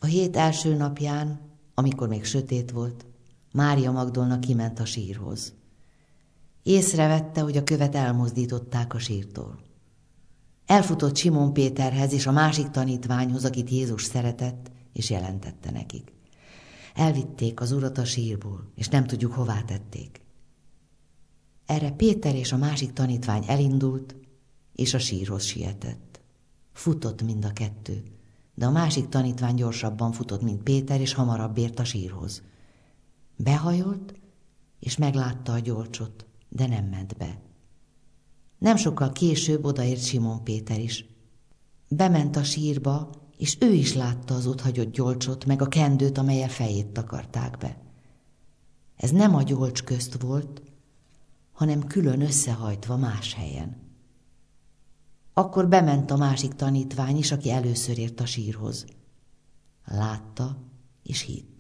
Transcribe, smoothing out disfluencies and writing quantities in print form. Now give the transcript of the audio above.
A hét első napján, amikor még sötét volt, Mária Magdolna kiment a sírhoz. Észrevette, hogy a követ elmozdították a sírtól. Elfutott Simon Péterhez és a másik tanítványhoz, akit Jézus szeretett, és jelentette nekik. Elvitték az Urat a sírból, és nem tudjuk, hová tették. Erre Péter és a másik tanítvány elindult, és a sírhoz sietett. Futott mind a kettő, de a másik tanítvány gyorsabban futott, mint Péter, és hamarabb ért a sírhoz. Behajolt, és meglátta a gyolcsot, de nem ment be. Nem sokkal később odaért Simon Péter is. Bement a sírba, és ő is látta az otthagyott gyolcsot, meg a kendőt, amellyel fejét takarták be. Ez nem a gyolcs közt volt, hanem külön összehajtva más helyen. Akkor bement a másik tanítvány is, aki először ért a sírhoz. Látta és hitt.